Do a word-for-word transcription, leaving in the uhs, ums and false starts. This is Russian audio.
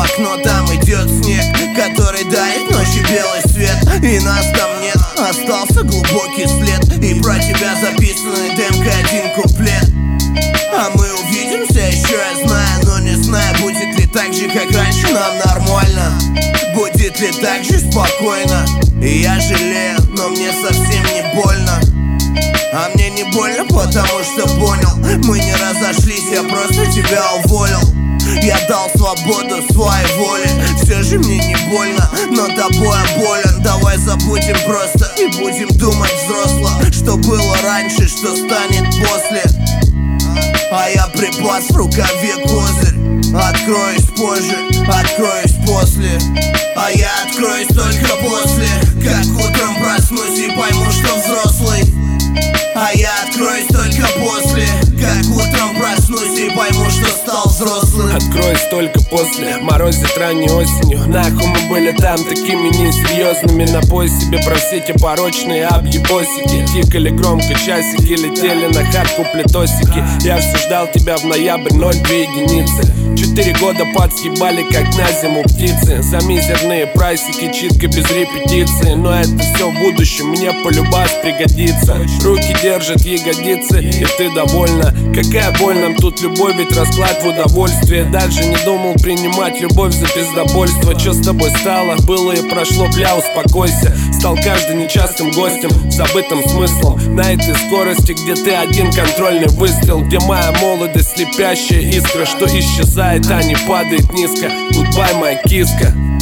окно, там идет снег, который дарит ночью белый свет. И нас там нет, остался глубокий след, и про тебя записанный демка один куплет. А мы увидимся еще, я знаю, но не знаю, будет ли так же, как раньше, нам нормально. Будет ли так же спокойно. И я жалею, но мне совсем не больно. А мне не больно, потому что понял, мы не разошлись, я просто тебя уволил. Я дал свободу своей воле. Все же мне не больно, но тобой болен. Давай забудем просто и будем думать взросло. Что было раньше, что станет после. А я припас в рукаве козырь. Откроюсь позже, откроюсь после. А я откроюсь только после, как утром проснусь и пойму, что взрослый. А я откроюсь только после, как утром проснусь и пойму, что стал взрослым. Откроюсь только после, морозит ранней осенью. Нахуй мы были там такими несерьезными. Напой себе про все те порочные объебосики. Тикали громко часики, летели на хатку плитосики. Я все ждал тебя в ноябрь, ноль две единицы. Четыре года подсъебали, как на зиму птицы. За мизерные прайсики, читка без репетиции. Но это все в будущем, мне полюбас пригодится. Руки держат ягодицы, и ты довольна. Какая боль нам тут любовь, ведь расклад в удовольствие. Даже не думал принимать любовь за пиздобольство. Чё с тобой стало? Было и прошло, бля, успокойся. Стал каждый нечастым гостем, забытым смыслом. На этой скорости, где ты один контрольный выстрел. Где моя молодость, слепящая искра, что исчезает, а не падает низко. Гудбай, моя киска.